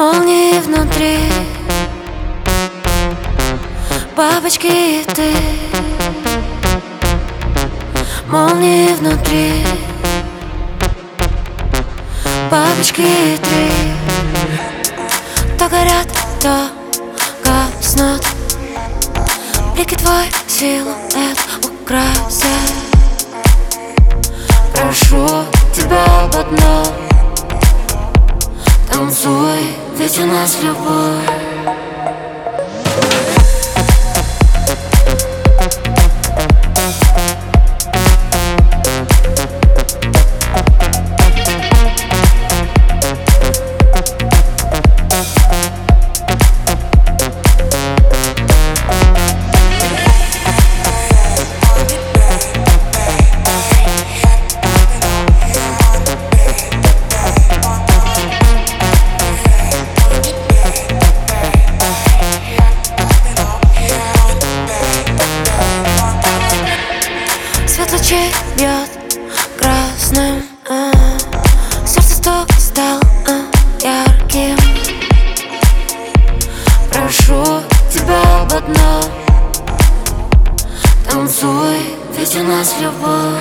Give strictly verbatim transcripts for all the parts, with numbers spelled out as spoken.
Молнии внутри, бабочки и ты. Молнии внутри, бабочки и ты. То горят, то гаснут. Блики твой силуэт украсят. Прошу тебя об одном: танцуй, ведь у нас любовь. Свет лучей бьет красным, а, сердце стук стал а, ярким. Прошу тебя об одном: танцуй, ведь у нас любовь.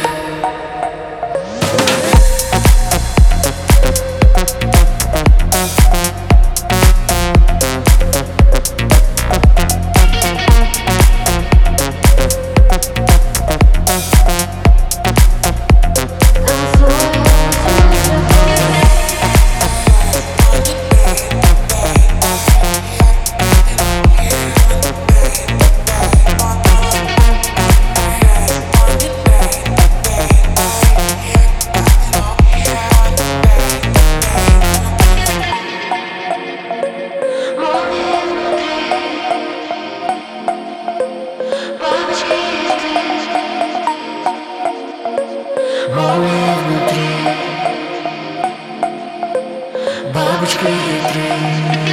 Молния внутри, бабочка и три.